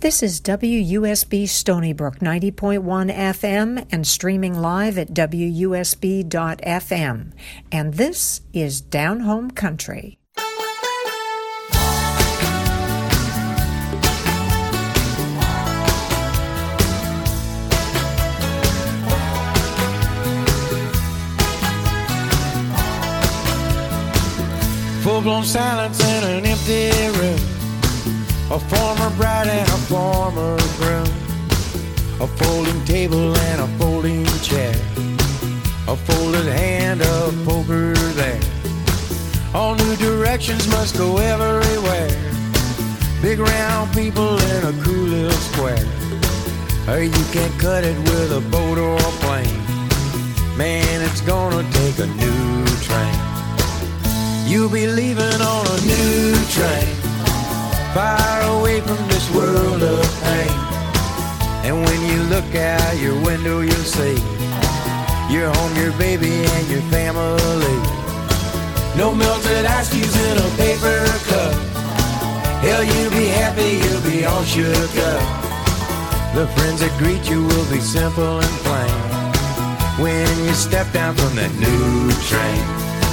This is WUSB Stony Brook 90.1 FM and streaming live at WUSB.FM. And this is Down Home Country. Full-blown silence in an empty room. A former bride and a former groom. A folding table and a folding chair. A folded hand of poker there. All new directions must go everywhere. Big round people in a cool little square. Or you can't cut it with a boat or a plane. Man, it's gonna take a new train. You'll be leaving on a new train, far away from this world of pain. And when you look out your window, you'll see your home, your baby, and your family. No melted ice cubes in a paper cup. Hell, you'll be happy, you'll be all shook up. The friends that greet you will be simple and plain when you step down from that new train.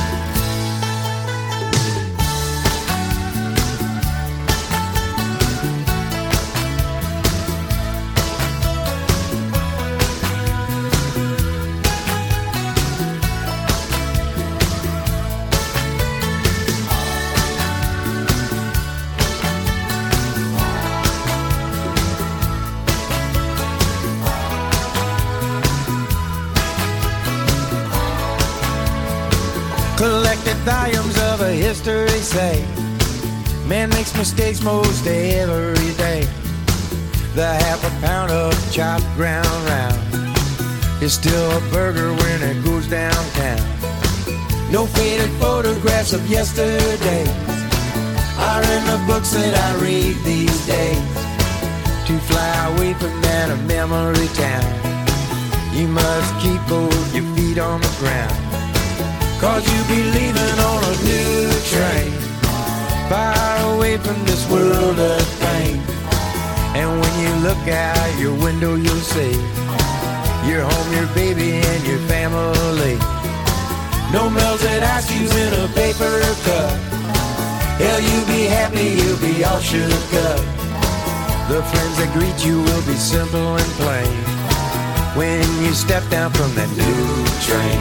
Collected volumes of a history say man makes mistakes most every day. The half a pound of chopped ground round is still a burger when it goes downtown. No faded photographs of yesterday are in the books that I read these days. To fly away from that memory town, you must keep both your feet on the ground. 'Cause you'll be leaving on a new train, far away from this world of pain. And when you look out your window, you'll see your home, your baby, and your family. No melted ice cubes in a paper cup. Hell, you'll be happy, you'll be all shook up. The friends that greet you will be simple and plain when you step down from that new train.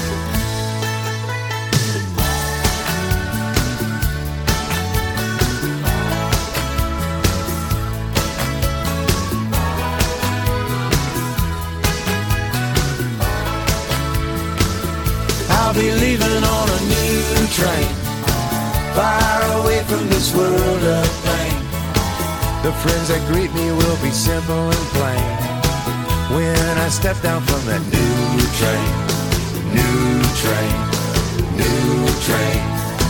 I'll be leaving on a new train, far away from this world of pain. The friends that greet me will be simple and plain when I step down from that new train, new train, new train.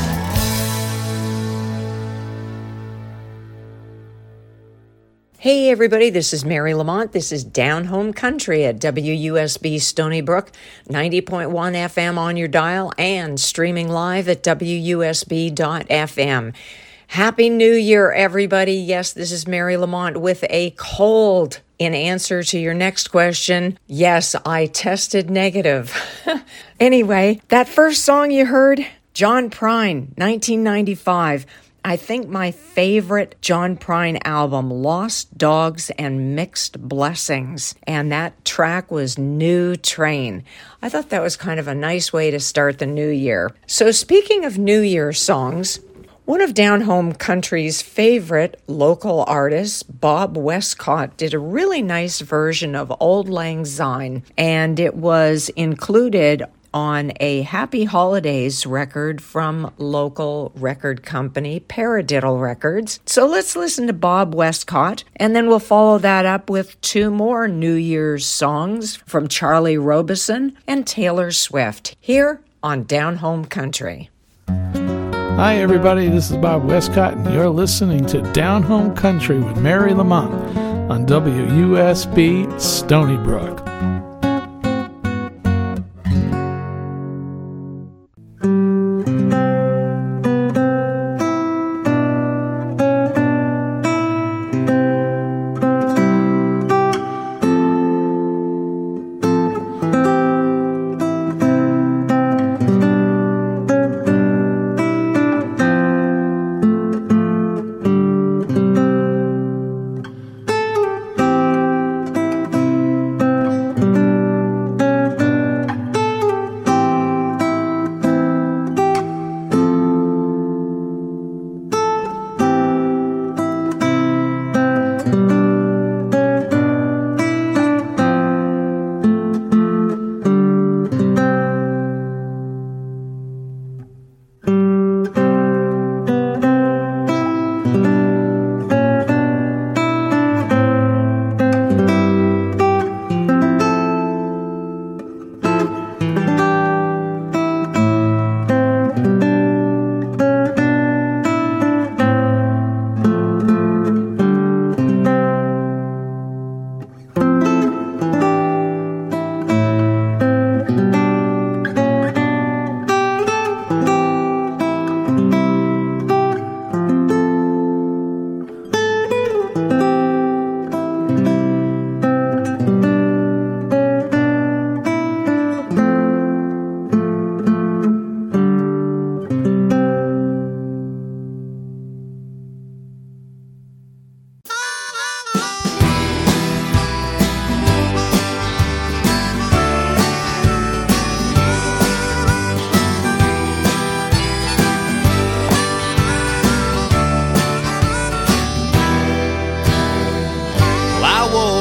Hey everybody, this is Mary Lamont. This is Down Home Country at WUSB Stony Brook, 90.1 FM on your dial and streaming live at WUSB.FM. Happy New Year, everybody. Yes, this is Mary Lamont with a cold. In answer to your next question, yes, I tested negative. Anyway, that first song you heard, John Prine, 1995. I think my favorite John Prine album, Lost Dogs and Mixed Blessings, and that track was New Train. I thought that was kind of a nice way to start the new year. So speaking of New Year songs, one of Down Home Country's favorite local artists, Bob Westcott, did a really nice version of Auld Lang Syne, and it was included on a Happy Holidays record from local record company Paradiddle Records. So let's listen to Bob Westcott, and then we'll follow that up with two more New Year's songs from Charlie Robison and Taylor Swift here on Down Home Country. Hi everybody, this is Bob Westcott, and you're listening to Down Home Country with Mary Lamont on WUSB Stony Brook.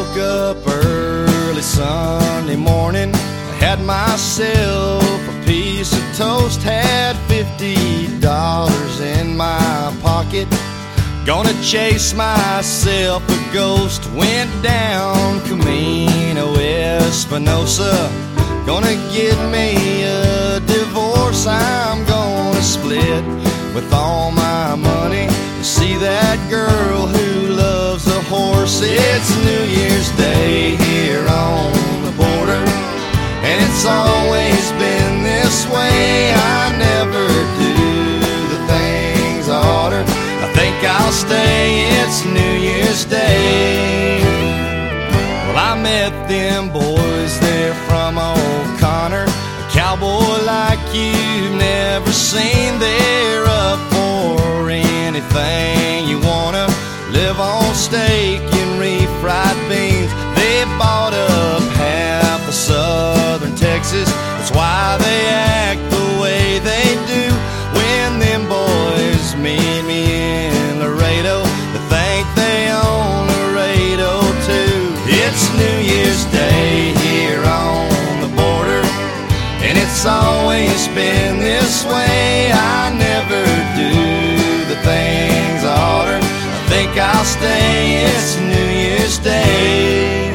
woke up early Sunday morning. I had myself a piece of toast, had $50 in my pocket. Gonna chase myself a ghost. Went down Camino Espinosa. Gonna get me a divorce. I'm gonna split with all my money. See that girl who loves a horse. It's New Year's Day here on the border, and it's always been this way. I never do the things I oughter. I think I'll stay. It's New Year's Day. Well, I met them boys there from O'Connor, a cowboy like you've never seen. They're up for anything you wanna. Live on steak and refried beans. They bought up half of southern Texas. That's why they act the way they do. When them boys meet me in Laredo, they think they own Laredo too. It's New Year's Day here on the border, and it's always been this way. I never do the things I oughter. I think I'll stay. It's New Year's Day.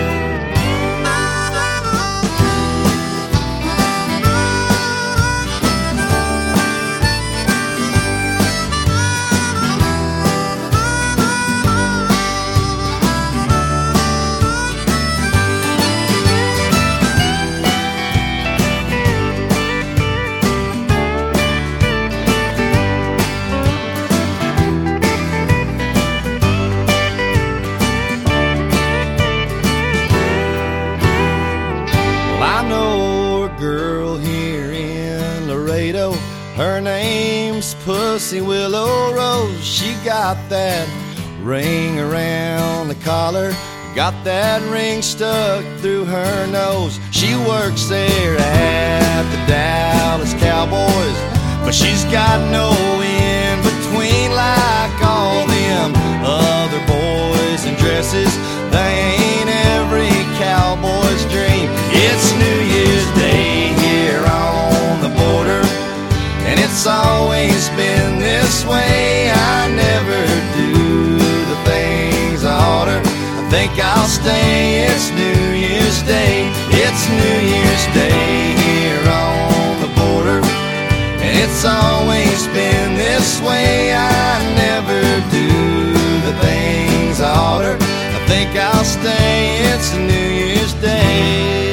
Her name's Pussy Willow Rose. She got that ring around the collar, got that ring stuck through her nose. She works there at the Dallas Cowboys, but she's got no in-between like all them other boys in dresses. They ain't every cowboy's dream. It's New Year's Day here on the border, and it's always been this way. I never do the things I oughter. I think I'll stay. It's New Year's Day. It's New Year's Day here on the border, and it's always been this way. I never do the things I oughter. I think I'll stay. It's New Year's Day.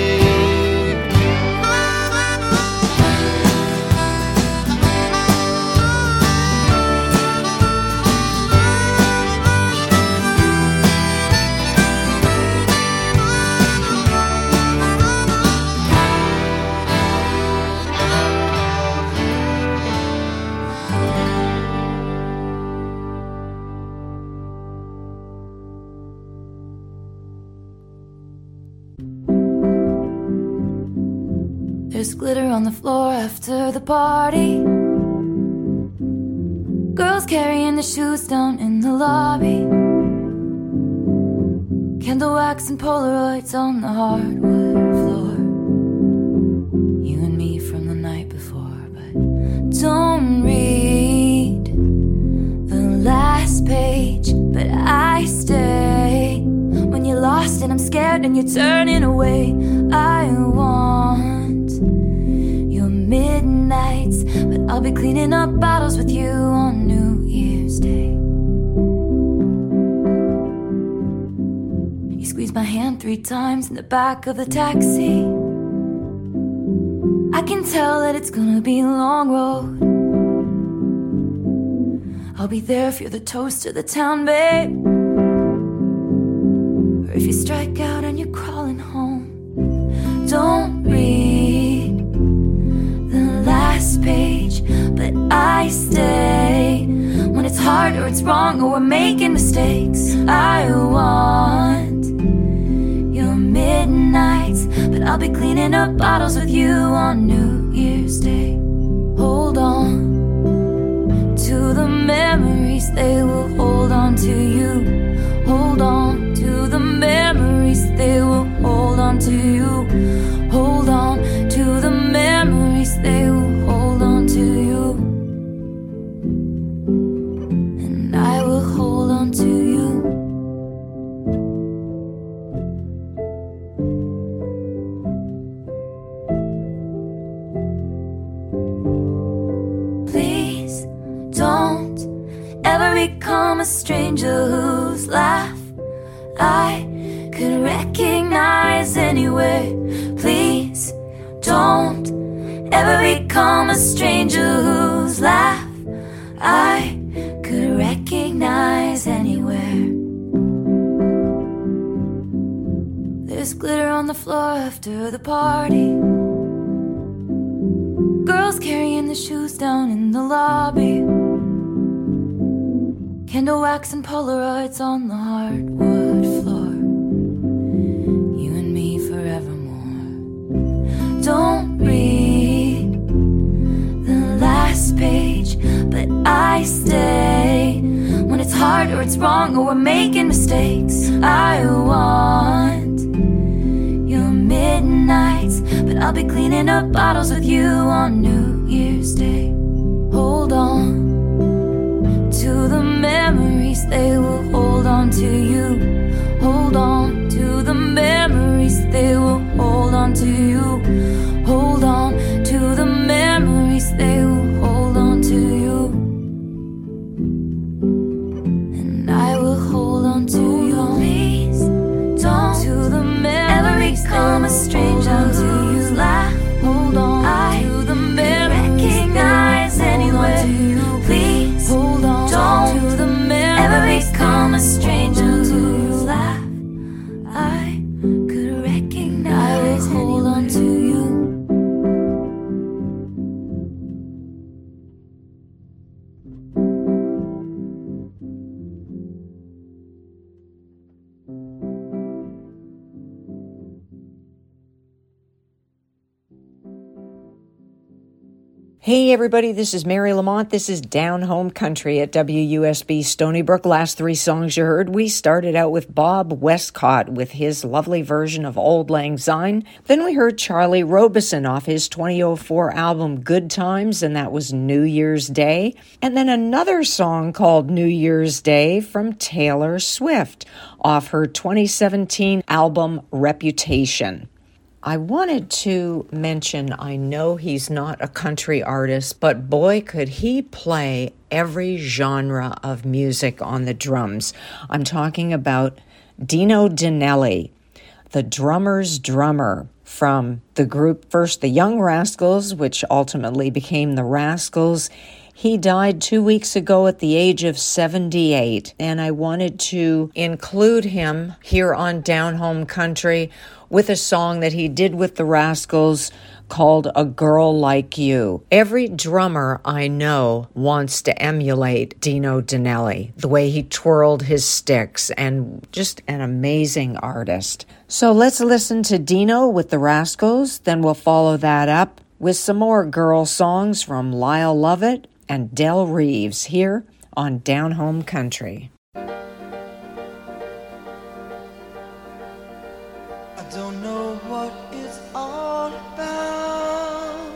There's glitter on the floor after the party. Girls carrying the shoes down in the lobby. Candle wax and Polaroids on the hardwood floor. You and me from the night before. But don't read the last page, but I stay. When you're lost and I'm scared and you're turning away, I want your midnights, but I'll be cleaning up bottles with you on New Year's Day. You squeeze my hand 3 times in the back of the taxi. I can tell that it's gonna be a long road. I'll be there if you're the toast of the town, babe, or if you strike out and you're crawling home. Don't read the last page, but I stay. When it's hard or it's wrong or we're making mistakes, I want your midnights, but I'll be cleaning up bottles with you on New Year's Day. Hold on to the memories, they will hold on to you. Hold on to the memories, become a stranger whose laugh I could recognize anywhere. Please don't ever become a stranger whose laugh I could recognize anywhere. There's glitter on the floor after the party. Girls carrying the shoes down in the lobby. Candle wax and Polaroids on the hardwood floor. You and me forevermore. Don't read the last page, but I stay when it's hard or it's wrong or we're making mistakes. I want your midnights, but I'll be cleaning up bottles with you on New Year's Day. Hold on to the memories, they will hold on to you. Hold on to the memories, they will hold on to you. Hold on to the memories, they will hold on to you. And I will hold on to you. Please don't to the memories, become a stranger to you. Laugh, hold on to the memories, recognize anywhere. Please hold on to the memories, ever become a stranger to you. Laugh, I could recognize. I will hold on to you. Hey everybody, this is Mary Lamont. This is Down Home Country at WUSB Stony Brook. Last three songs you heard, we started out with Bob Westcott with his lovely version of Auld Lang Syne. Then we heard Charlie Robison off his 2004 album Good Times, and that was New Year's Day. And then another song called New Year's Day from Taylor Swift off her 2017 album Reputation. I wanted to mention, I know he's not a country artist, but boy, could he play every genre of music on the drums. I'm talking about Dino Danelli, the drummer's drummer from the group, first the Young Rascals, which ultimately became the Rascals. He died 2 weeks ago at the age of 78, and I wanted to include him here on Down Home Country with a song that he did with the Rascals called A Girl Like You. Every drummer I know wants to emulate Dino Danelli, the way he twirled his sticks, and just an amazing artist. So let's listen to Dino with the Rascals, then we'll follow that up with some more girl songs from Lyle Lovett and Del Reeves here on Down Home Country. I don't know what it's all about,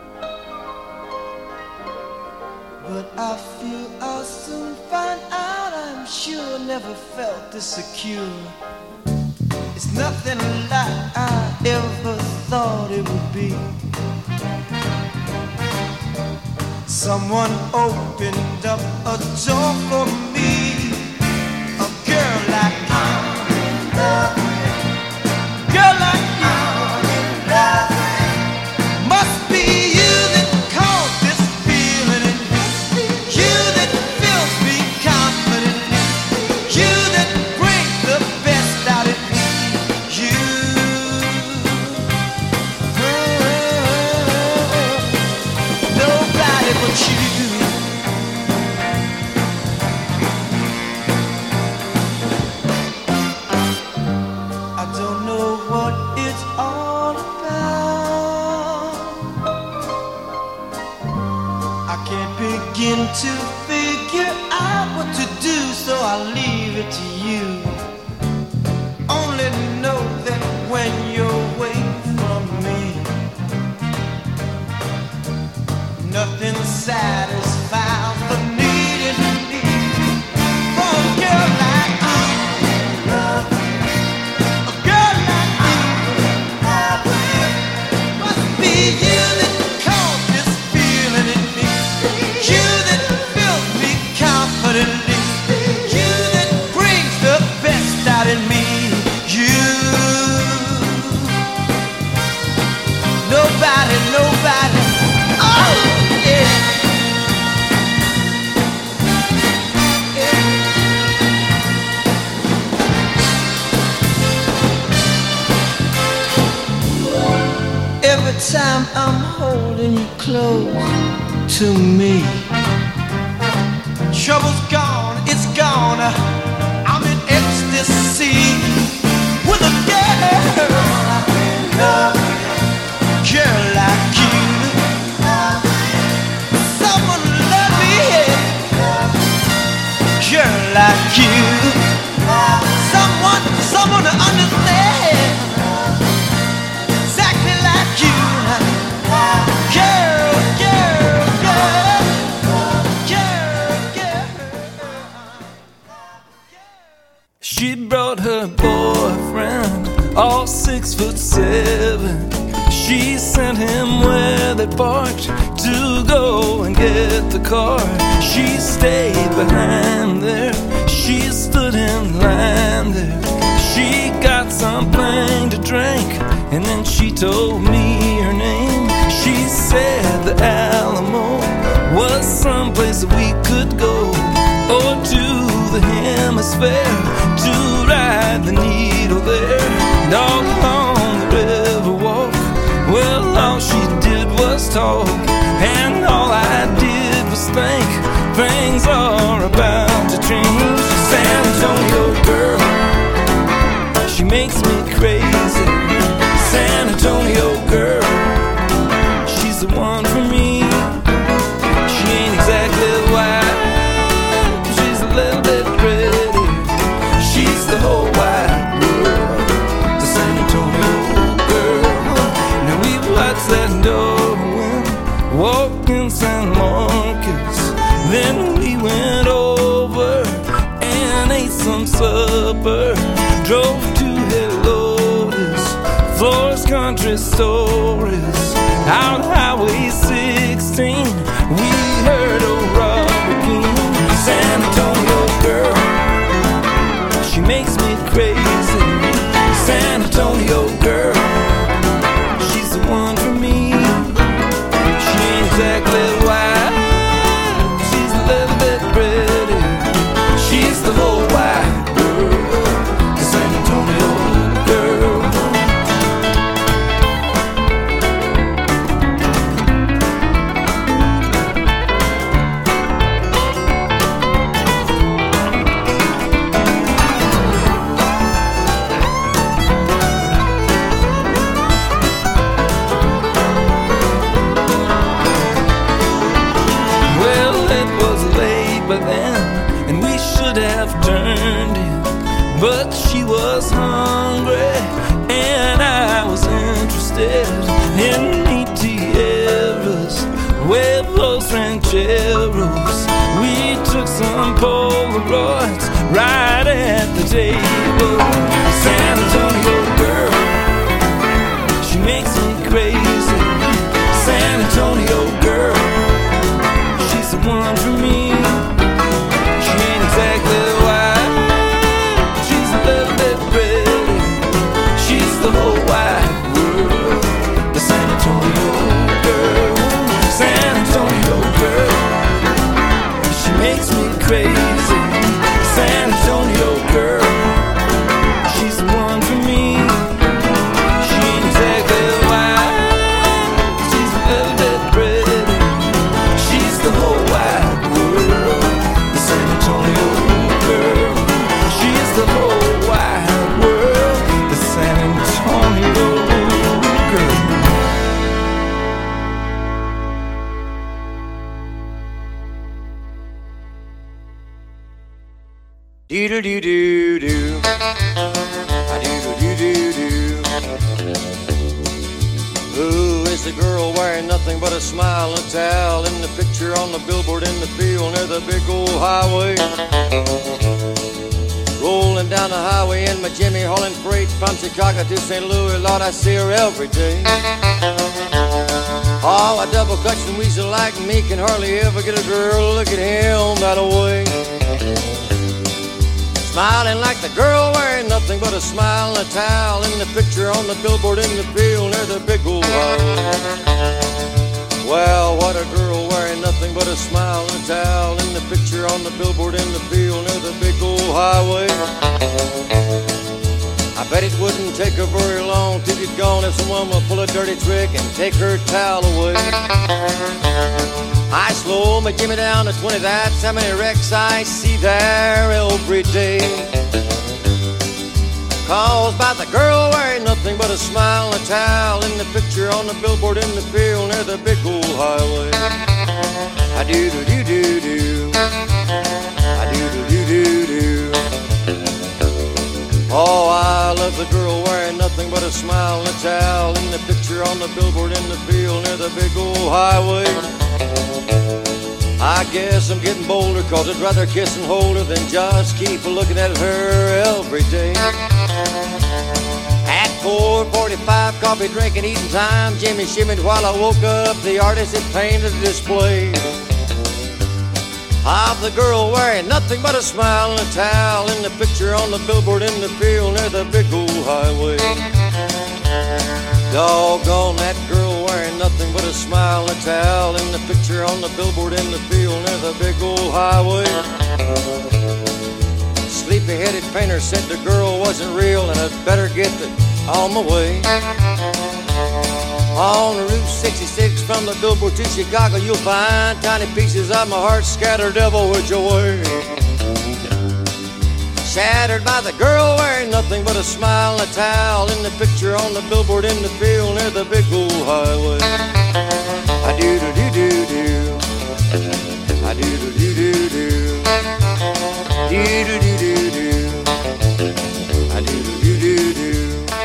but I feel I'll soon find out. I'm sure never felt this secure. It's nothing like I ever thought it would be. Someone opened up a door for me. A girl like you, girl like you, must be you that caused this feeling in me. You that fills me confident, you that brings the best out of me. Nobody but you. time I'm holding you close to me. Trouble's gone, it's gone. I'm in ecstasy with a girl like you. Someone love me, girl like you. Someone to understand exactly like you. Girl. She brought her boyfriend, all 6'7". She sent him where they parked to go and get the car. She stayed behind there, she stood in line there. She got something to drink, and then she told me her name. She said the Alamo was someplace that we could go, or to the hemisphere to ride the needle there. And all along the river walk, well, all she did was talk, and all I did was think things are about to change. San Antonio girl, she makes me crazy. San Antonio girl, she's the one for me. She ain't exactly white, she's a little bit pretty. She's the whole wide world, the San Antonio girl. Now we watched that Darwin walk in San Marcos. Then we went over and ate some supper. Drove to Helotes, Flores Country Stories. Out Highway 16, we heard old Robert King. San Antonio girl, she makes me crazy. San Antonio girl, she's the one for me. She ain't exactly white, she's a little bit pretty. She's the whole wide world, the San Antonio girl. Well, it was late by then, and we should have turned in, but she was hungry, and I was interested in meat tierras, huevos rancheros. We took some Polaroids right at the table. San Antonio girl, she makes me crazy. San Antonio girl, she's the one for me. She ain't exactly white, she's a little bit pretty. She's the whole wide world, the San Antonio girl. San Antonio girl, she makes me crazy. San Antonio girl, she's the one for me. She ain't exactly white, she's a little bit pretty. She's the whole wide world, the San Antonio girl. She's the whole wide world, the San Antonio girl. Doo-doo-doo-doo-doo. Doo-doo-doo-doo-doo. Who is the girl wearing nothing but a smile and a towel in the picture on the billboard in the field near the big old highway? Rolling down the highway in my Jimmy hauling freight from Chicago to St. Louis. Lord, I see her every day. Oh, a double clutch and weasel like me can hardly ever get a girl to look at him that way. Smiling like the girl wearing nothing but a smile and a towel in the picture on the billboard in the field near the big old highway. Well, what a girl wearing nothing but a smile and a towel in the picture on the billboard in the field near the big old highway. I Bet it wouldn't take her very long to get gone if someone would pull a dirty trick and take her towel away. I slow my Jimmy down to 20, that's how many wrecks I see there every day. Caused by the girl wearing nothing but a smile and a towel in the picture on the billboard in the field near the big old highway. I do do do do do. I do do do do do. Oh, I love the girl wearing nothing but a smile and a towel in the picture on the billboard in the field near the big old highway. I guess I'm getting bolder, 'cause I'd rather kiss and hold her than just keep looking at her every day. At 4:45, coffee drinking, eating time, Jimmy shimmied while I woke up the artist that painted the display of the girl wearing nothing but a smile and a towel in the picture on the billboard in the field near the big old highway. Doggone that girl wearing nothing but a smile and a towel in the picture on the billboard in the field near the big old highway. Sleepy-headed painter said the girl wasn't real and I'd better get on my way. On Route 66 from the billboard to Chicago, you'll find tiny pieces of my heart scattered every which way. Shattered by the girl wearing nothing but a smile and a towel in the picture on the billboard in the field near the big old highway. I do do do do do. I do do do do do. Do do do do do. I do do do do do.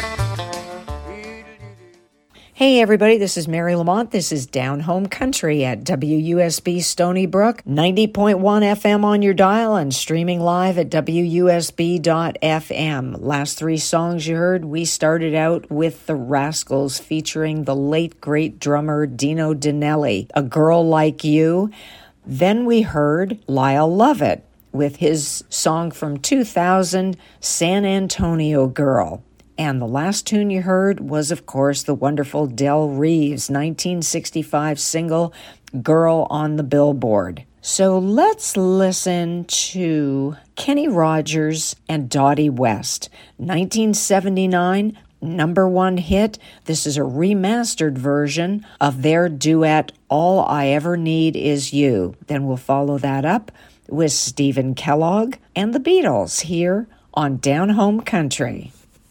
Hey everybody, this is Mary Lamont. This is Down Home Country at WUSB Stony Brook, 90.1 FM on your dial and streaming live at WUSB.FM. Last three songs you heard, we started out with The Rascals featuring the late great drummer Dino Danelli, A Girl Like You. Then we heard Lyle Lovett with his song from 2000, San Antonio Girl. And the last tune you heard was, of course, the wonderful Del Reeves' 1965 single, Girl on the Billboard. So let's listen to Kenny Rogers and Dottie West, 1979, #1 hit. This is a remastered version of their duet, All I Ever Need Is You. Then we'll follow that up with Stephen Kellogg and the Beatles here on Down Home Country.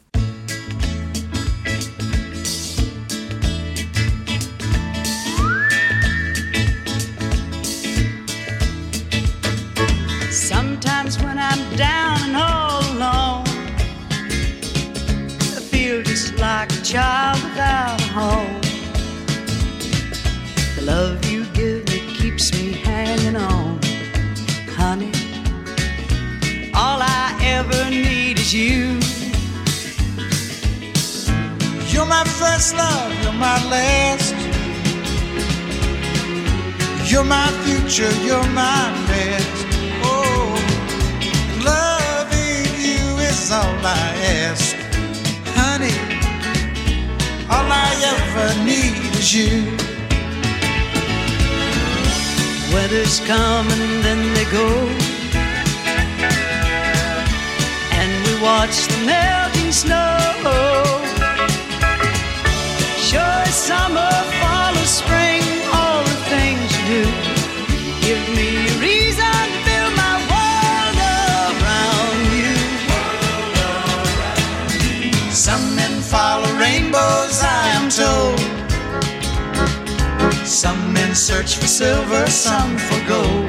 Sometimes when I'm down and all alone, I feel just like a child without a home. The love you give me keeps me hanging on. Honey, all I ever need is you. You're my first love, you're my last. You're my future, you're my past. Loving you is all I ask. Honey, all I ever need is you. Weathers come and then they go, and we watch the melting snow. Sure as summer, fall or spring, all the things you do give me a reason to build my world around you. Some men follow rainbows, I am told. Some men search for silver, some for gold.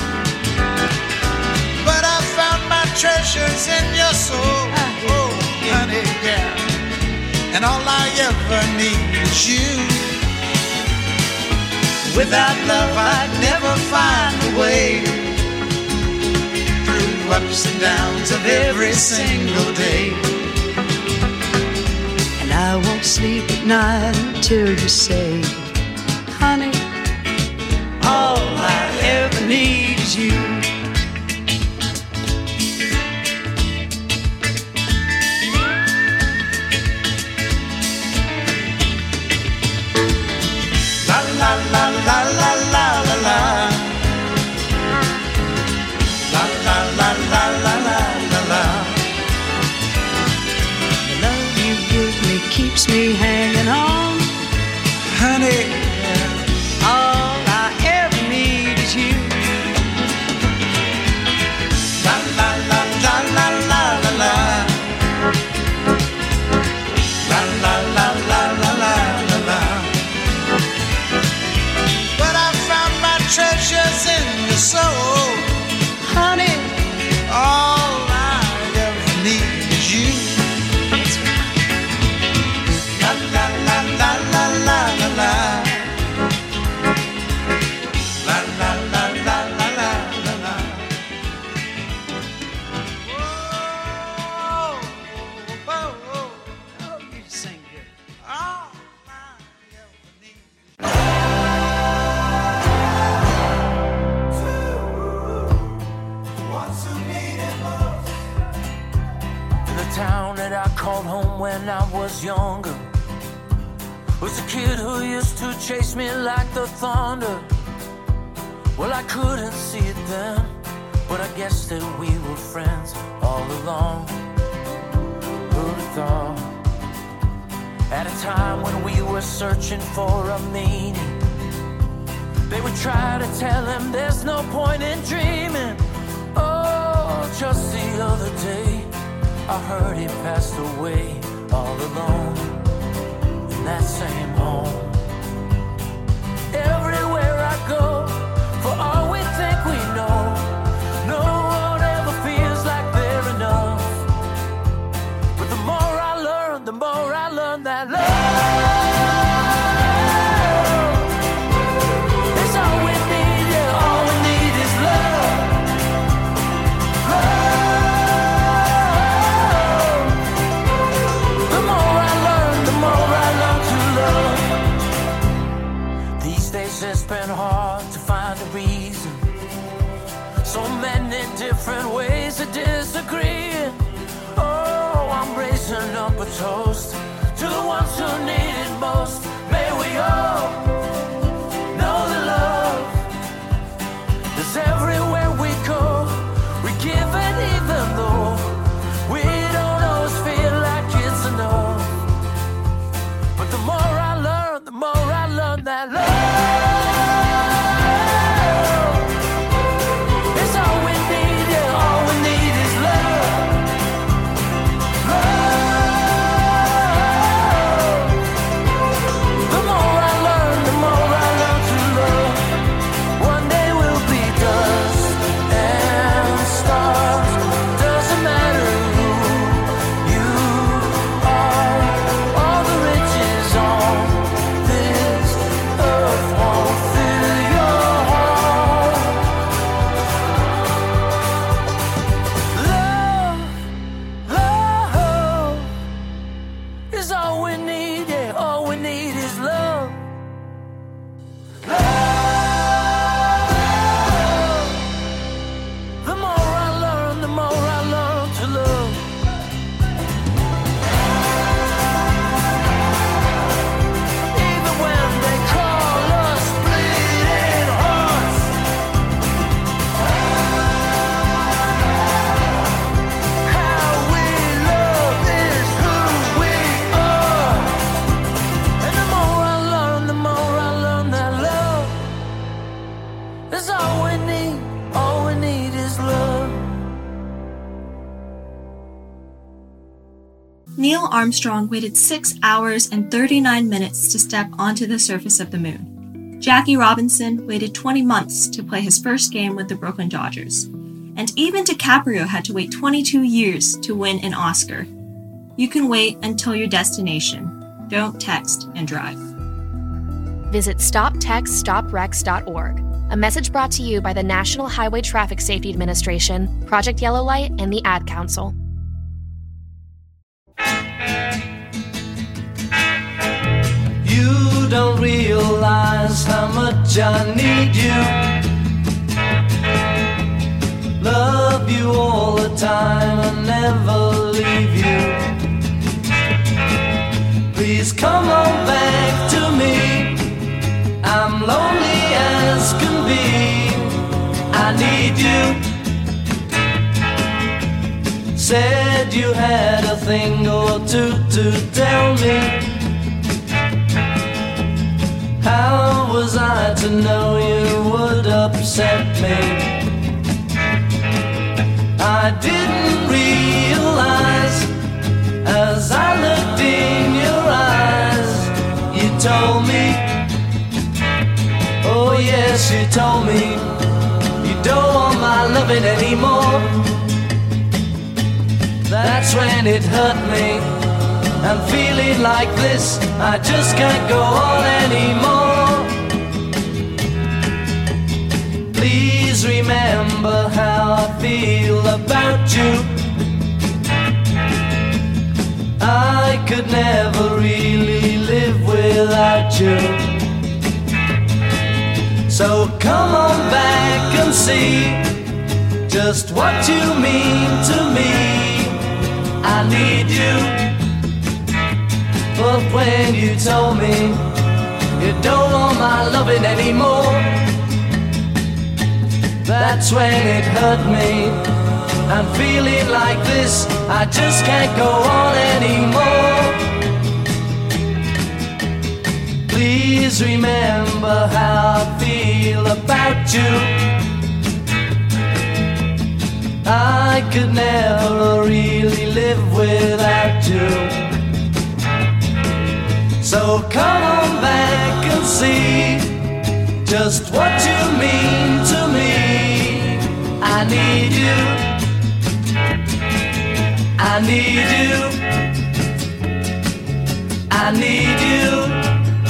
But I found my treasures in your soul. Oh, honey, yeah. And all I ever need is you. Without love I'd never find a way through ups and downs of every single day. And I won't sleep at night until you say, honey, all I ever need is you. La la la la la la la la. La la la la la la la la. keeps me hanging on. Honey, All I ever need is you. la la la la la la la la. La la la la la la la la. But I found my treasures in your soul, Honey, all I ever need is you. La la la la la la la la. La la la la la la la la. Whoa, whoa, whoa. oh, you sing good. All I ever need. The town that I called home when I was younger was a kid who used to chase me like the thunder. Well, I couldn't see it then, but I guess that we were friends all along. Who'd have thought? At a time when we were searching for a meaning, they would try to tell him there's no point in dreaming. Oh, just the other day I heard he passed away all alone in that same home. Everywhere I go, for all we think we know, no one ever feels like they're enough. But the more I learn that love is all we need, yeah, all we need is love. The more I learn to love. These days it's been hard to find a reason. So many different ways to disagree. Oh, I'm raising up a toast to the ones who need it most. May we all know that love is everywhere we go. We give it even though we don't always feel like it's enough. But the more I learn that love is all we need, yeah, all we need is love. The more I learn to love. One day we'll be dust and stars. Doesn't matter who you are. All the riches on this earth won't fill your heart. Love is all we need, yeah, all we need is love. The more I learn to love. Even when they call us bleeding hearts, how we love is who we are. And the more I learn that love is all we need is love. Neil Armstrong waited 6 hours and 39 minutes to step onto the surface of the moon. Jackie Robinson waited 20 months to play his first game with the Brooklyn Dodgers. And even DiCaprio had to wait 22 years to win an Oscar. You can wait until your destination. Don't text and drive. Visit StopTextStopWrecks.org. A message brought to you by the National Highway Traffic Safety Administration, Project Yellow Light, and the Ad Council. You don't realize how much I need you. Love you all the time and never leave you. Please come on back to me. I'm lonely as can be. I need you. Said you had a thing or to tell me. How was I to know you would upset me? I didn't realize as I looked in your eyes. You told me, oh yes, you told me you don't want my loving anymore. That's when it hurt me. I'm feeling like this, I just can't go on anymore. Please remember how I feel about you. I could never really live without you. So come on back and see just what you mean to me. I need you, but when you told me you don't want my loving anymore, that's when it hurt me. I'm feeling like this, I just can't go on anymore. Please remember how I feel about you. I could never really live without you. So come on back and see just what you mean to me. I need you, I need you, I need you.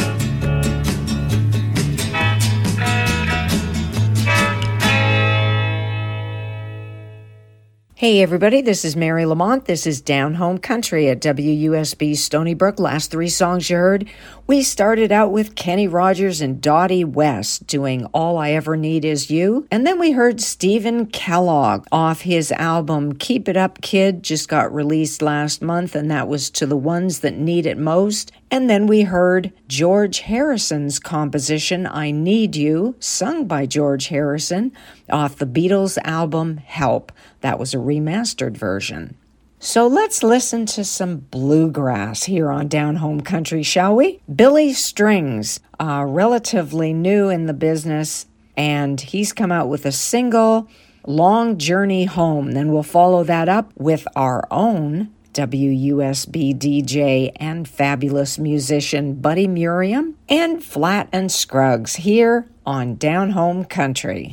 Hey everybody, this is Mary Lamont. This is Down Home Country at WUSB Stony Brook. Last three songs you heard, we started out with Kenny Rogers and Dottie West doing All I Ever Need Is You. And then we heard Stephen Kellogg off his album Keep It Up Kid, just got released last month, and that was To the Ones That Need It Most. And then we heard George Harrison's composition, I Need You, sung by George Harrison, off the Beatles album Help. That was a remastered version. So let's listen to some bluegrass here on Down Home Country, shall we? Billy Strings, relatively new in the business, and he's come out with a single, Long Journey Home. Then we'll follow that up with our own WUSB DJ and fabulous musician Buddy Muriam and Flat and Scruggs here on Down Home Country.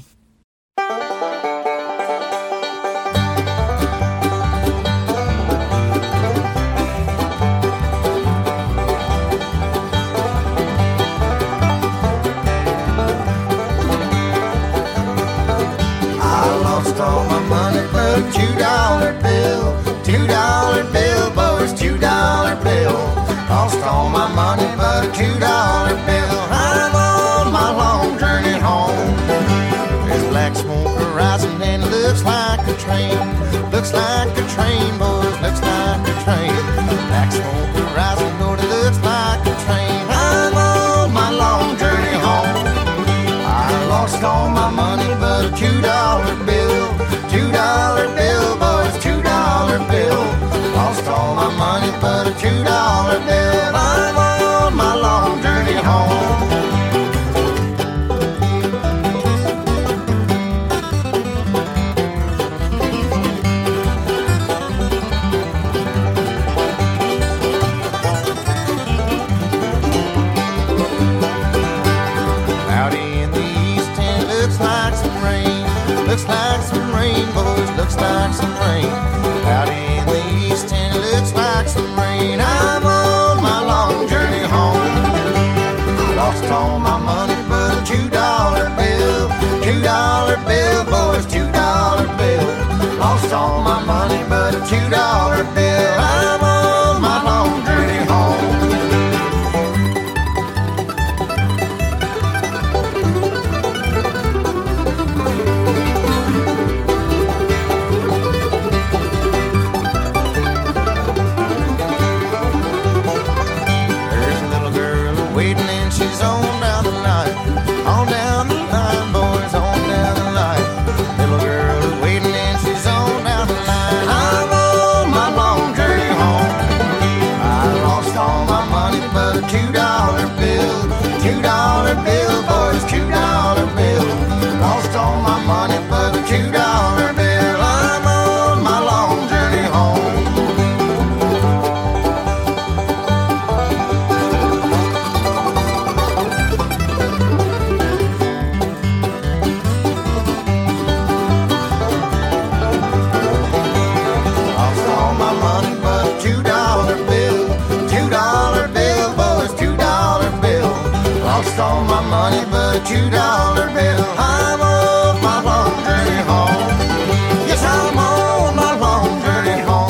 All my money but a $2 bill, $2 bill, boys, $2 bill. Lost all my money but a $2 bill. I'm on my long journey home. There's black smoke rising and it looks like a train. Looks like a train, boys, looks like a train. Black smoke rising, Lord, it looks like a train. I'm on my long journey home. I lost all my money but a $2 bill, $2 bill, boys, $2 bill. Lost all my money but a $2 bill. I'm on my long journey home. money but a $2 bill. I'm on my long journey home. Yes, I'm on my long journey home.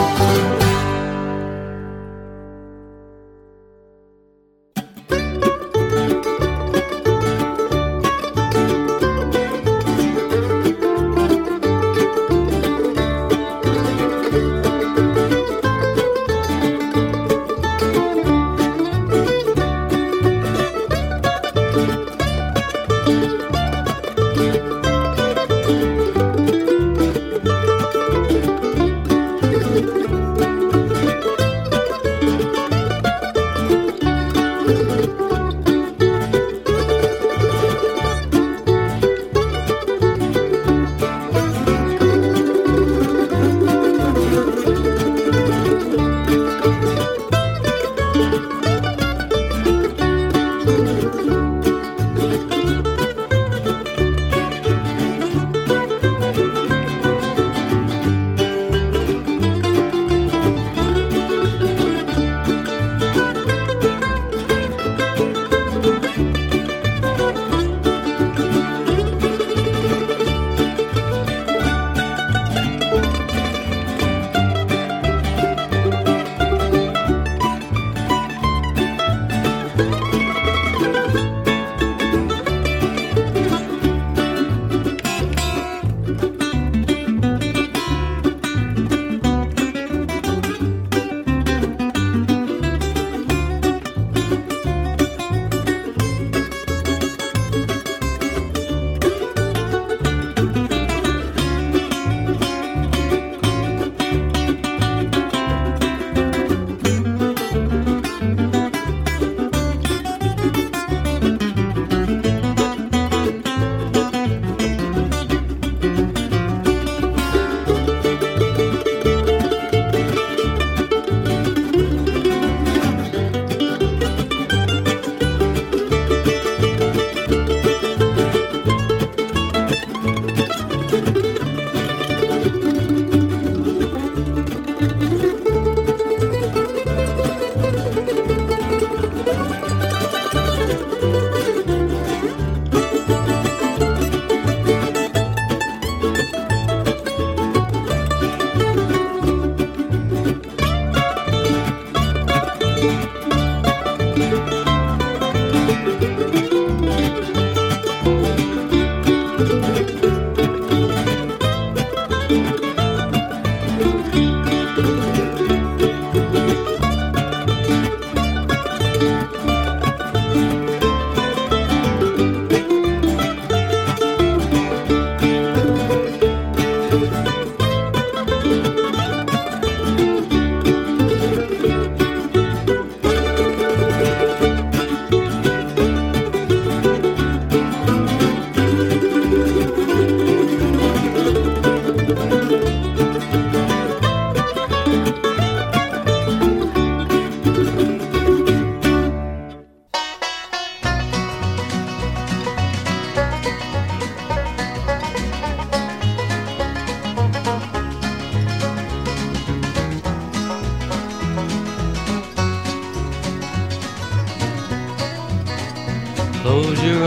Close your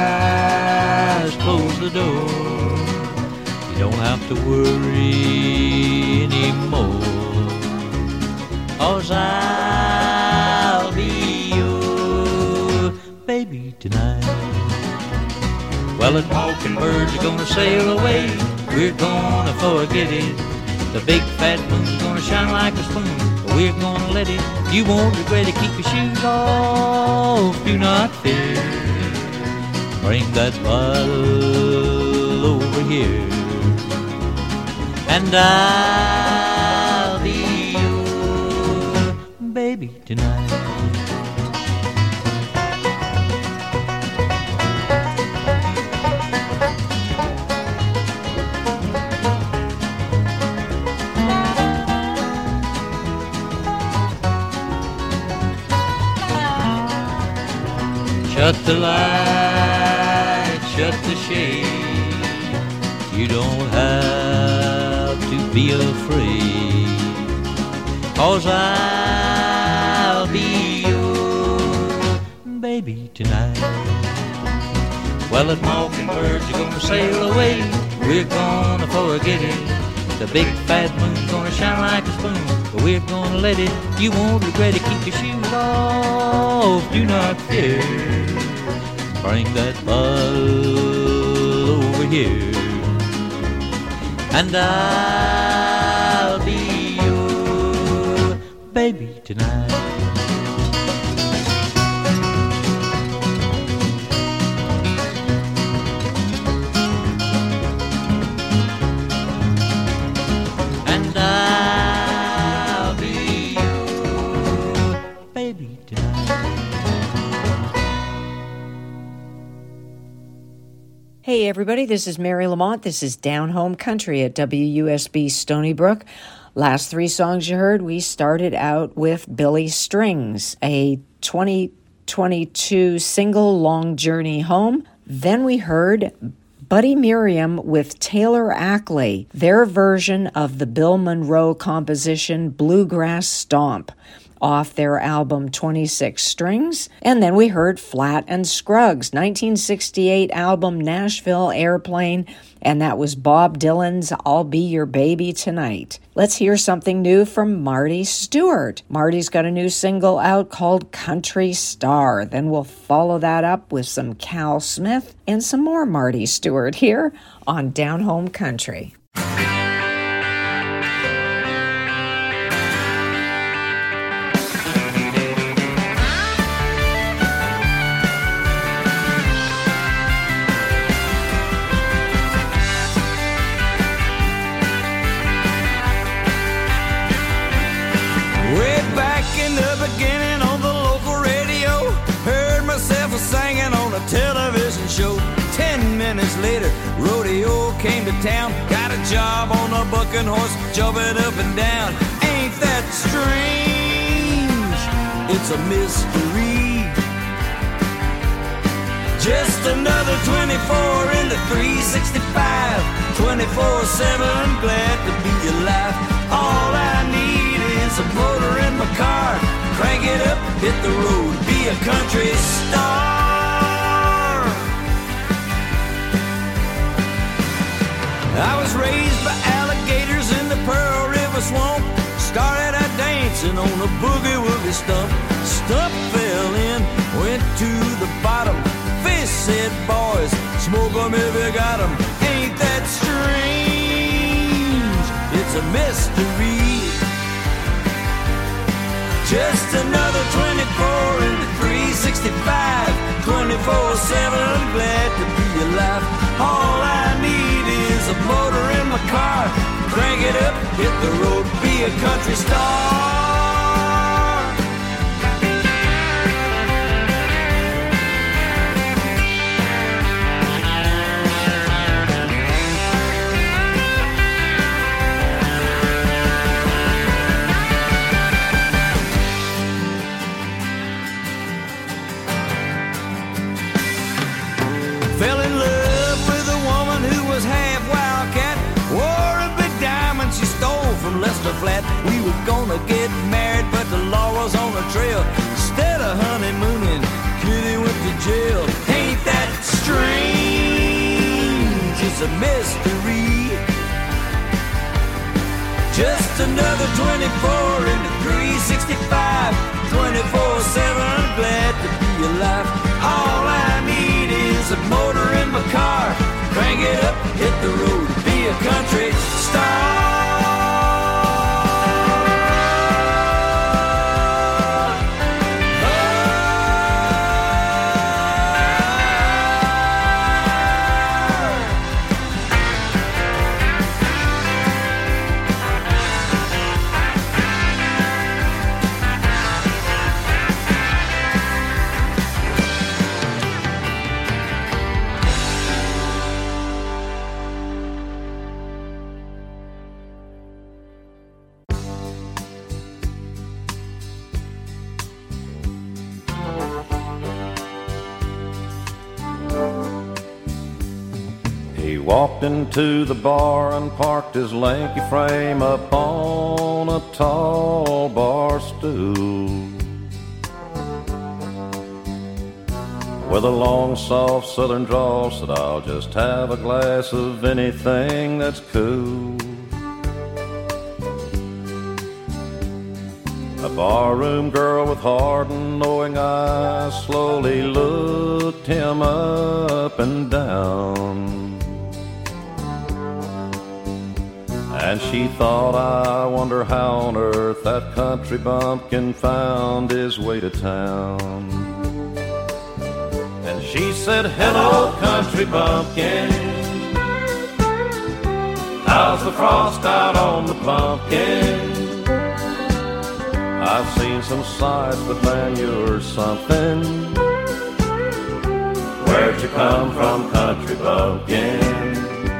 eyes, close the door. You don't have to worry anymore, 'cause I'll be your baby tonight. Well, the talking birds are gonna sail away, we're gonna forget it. The big fat moon's gonna shine like a spoon, we're gonna let it. You won't regret it, keep your shoes off, do not fear. Bring that bottle over here, and I'll be your baby tonight. Shut the light, shut the shade. You don't have to be afraid, 'cause I'll be your baby tonight. Well, if mockingbirds are gonna sail away, we're gonna forget it. The big fat moon's gonna shine like a spoon, but we're gonna let it. You won't regret it. Keep your shoes off, do not fear. Bring that bottle over here, and I'll be your baby tonight. And I'll be your baby tonight. Hey everybody, this is Mary Lamont. This is Down Home Country at WUSB Stony Brook. Last three songs you heard, we started out with Billy Strings, a 2022 single, Long Journey Home. Then we heard Buddy Miriam with Taylor Ackley, their version of the Bill Monroe composition Bluegrass Stomp, off their album 26 Strings. And then we heard Flat and Scruggs, 1968 album Nashville Airplane, and that was Bob Dylan's I'll Be Your Baby Tonight. Let's hear something new from Marty Stewart. Marty's got a new single out called Country Star. Then we'll follow that up with some Cal Smith and some more Marty Stewart here on Down Home Country. Television show. 10 minutes later, rodeo came to town. Got a job on a bucking horse, jumping up and down. Ain't that strange? It's a mystery. Just another 24 into 365. 24/7, glad to be alive. All I need is a motor in my car. Crank it up, hit the road, be a country star. I was raised by alligators in the Pearl River swamp. Started out dancing on a boogie-woogie stump. Stump fell in, went to the bottom. Fish said, boys, smoke 'em if you got 'em. Ain't that strange? It's a mystery. Just another 24 into 365. 24/7, glad to be alive. All I need is a motor in my car. Crank it up, hit the road, be a country star. Fell in love with a woman who was half wildcat. Wore a big diamond she stole from Lester Flat. We were gonna get married, but the law was on the trail. Instead of honeymooning, Kitty went to jail. Ain't that strange? It's a mystery. Just another 24 into 365. 24/7, glad to be alive. All I need is a motor in my car. Crank it up, hit the road, be a country star. He walked into the bar and parked his lanky frame upon a tall bar stool. with a long, soft southern drawl, said, I'll just have a glass of anything that's cool. A barroom girl with hard and knowing eyes slowly looked him up and down. And she thought, I wonder how on earth that country bumpkin found his way to town. And she said, hello, country bumpkin, how's the frost out on the pumpkin? I've seen some sights, but man, you're something. Where'd you come from, country bumpkin?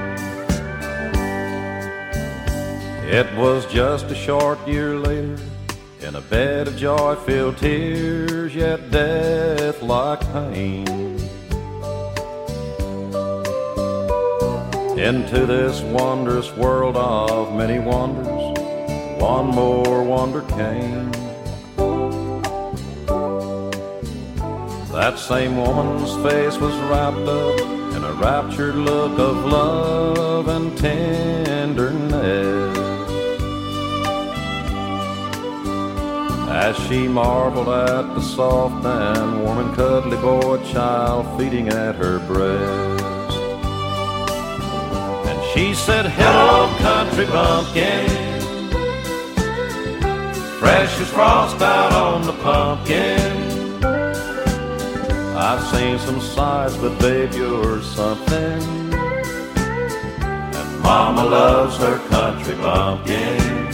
It was just a short year later, in a bed of joy-filled tears, yet death-like pain. Into this wondrous world of many wonders, one more wonder came. That same woman's face was wrapped up in a raptured look of love and tenderness, as she marveled at the soft and warm and cuddly boy child feeding at her breast. And she said, hello, country bumpkin, fresh as frost out on the pumpkin. I've seen some sights, but babe, you're something. And mama loves her country bumpkin.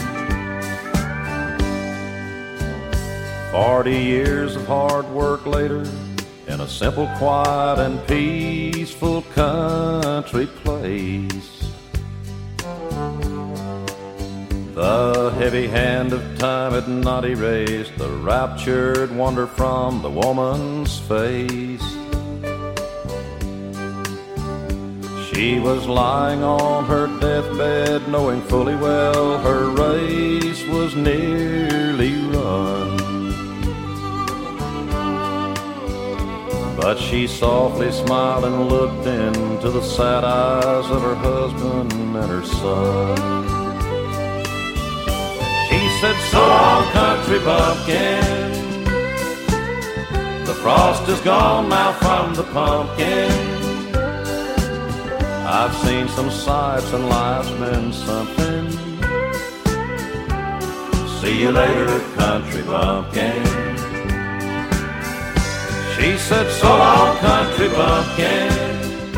40 years of hard work later, in a simple, quiet, and peaceful country place, the heavy hand of time had not erased the raptured wonder from the woman's face. She was lying on her deathbed, knowing fully well her race was nearly run. But she softly smiled and looked into the sad eyes of her husband and her son. She said, so long, country bumpkin, the frost is gone now from the pumpkin. I've seen some sights and life's been something. See you later, country bumpkin. She said, so long, country bumpkin,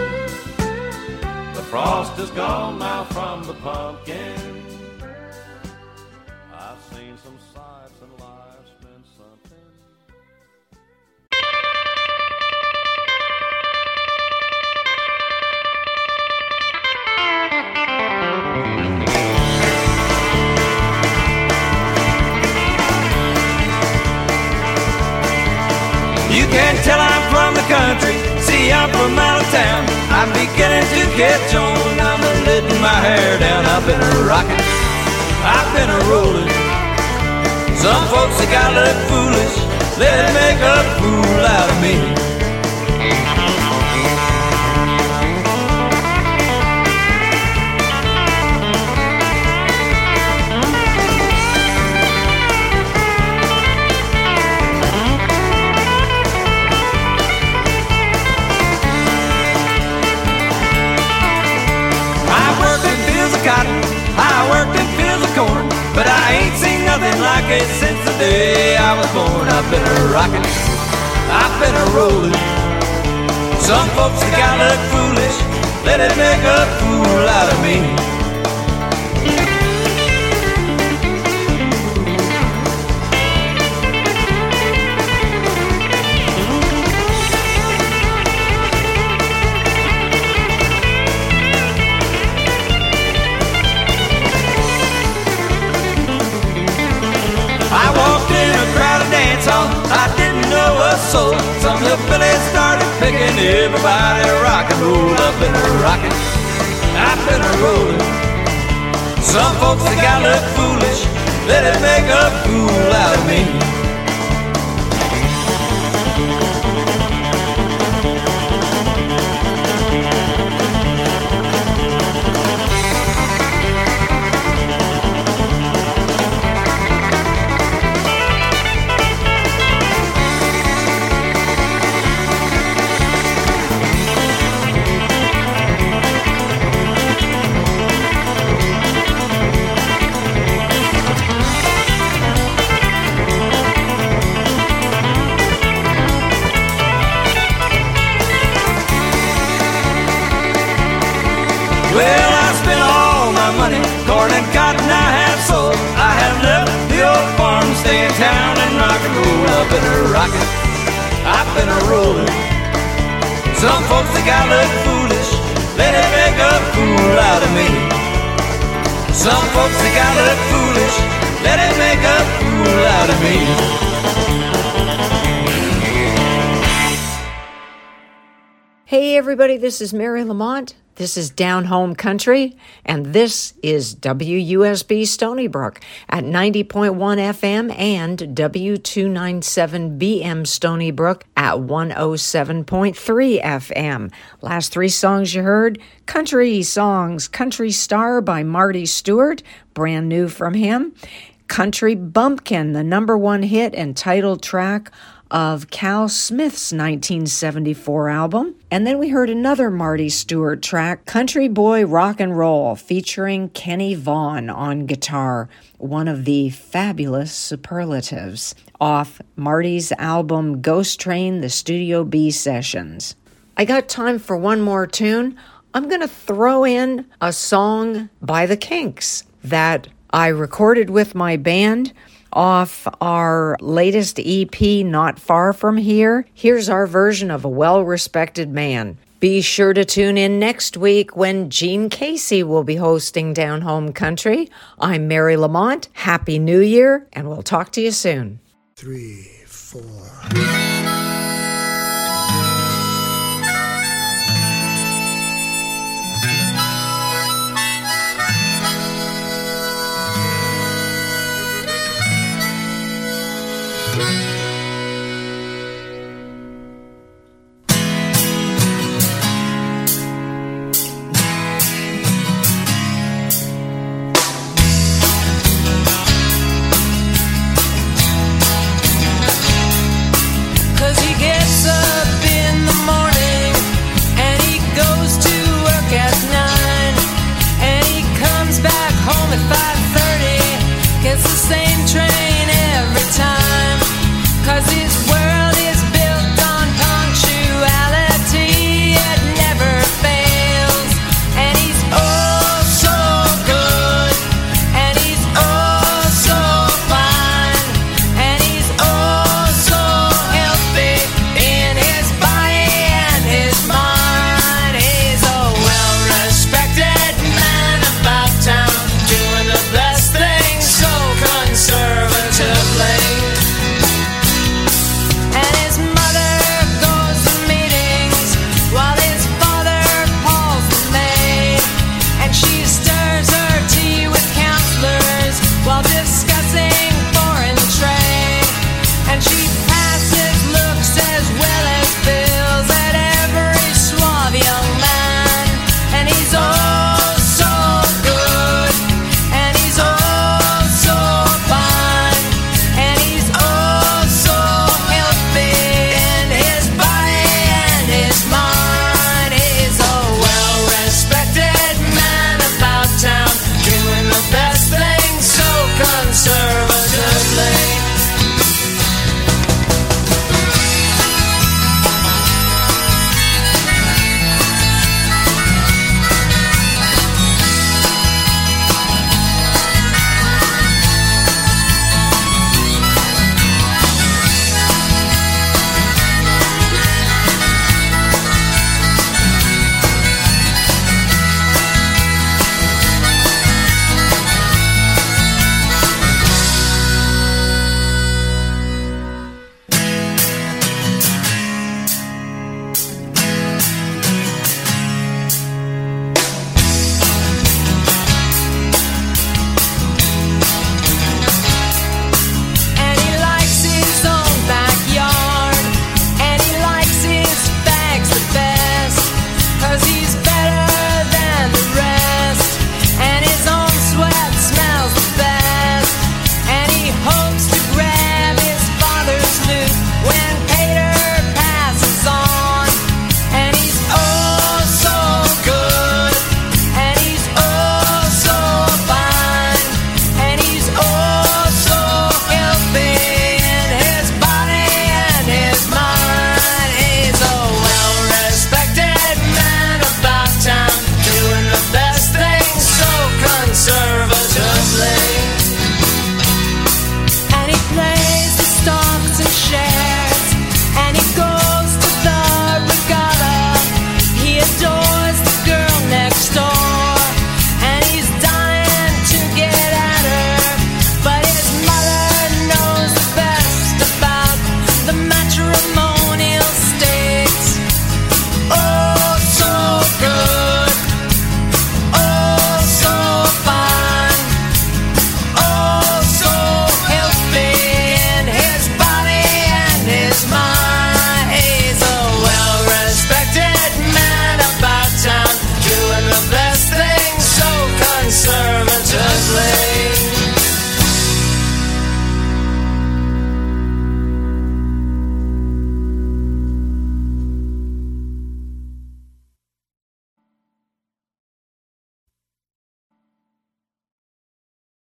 the frost is gone now from the pumpkin. I've seen some sights and life's been something. You can tell I'm from the country, see I'm from out of town. I'm beginning to catch on, I'm letting my hair down. I've been a rockin', I've been a rollin'. Some folks that got look foolish, let it make a fool out of me. Cotton, I worked in fields of corn, but I ain't seen nothing like it since the day I was born. I've been a rockin', I've been a rollin'. Some folks that got look foolish, let it make a fool out of me. I didn't know a soul. Some hillbillies started picking, everybody rock and roll. I've been a rockin', I've been a rollin'. Some folks that got look foolish, let it make a fool out of me. town and rock and roll. I've been a rockin', I've been a rollin'. Some folks think I look foolish, let it make a fool out of me. Some folks think I look foolish, let it make a fool out of me. Hey everybody, this is Mary Lamont. This is Down Home Country, and this is WUSB Stony Brook at 90.1 FM and W297BM Stony Brook at 107.3 FM. Last three songs you heard, country songs, Country Star by Marty Stewart, brand new from him. Country Bumpkin, the number one hit and title track of Cal Smith's 1974 album. And then we heard another Marty Stewart track, Country Boy Rock and Roll, featuring Kenny Vaughan on guitar, one of the fabulous superlatives, off Marty's album Ghost Train, the Studio B Sessions. I got time for one more tune. I'm going to throw in a song by the Kinks that I recorded with my band off our latest EP, Not Far From Here. Here's our version of A Well-Respected Man. Be sure to tune in next week when Gene Casey will be hosting Down Home Country. I'm Mary Lamont. Happy New Year, and we'll talk to you soon. 3, 4... Home at 5:30, gets the same train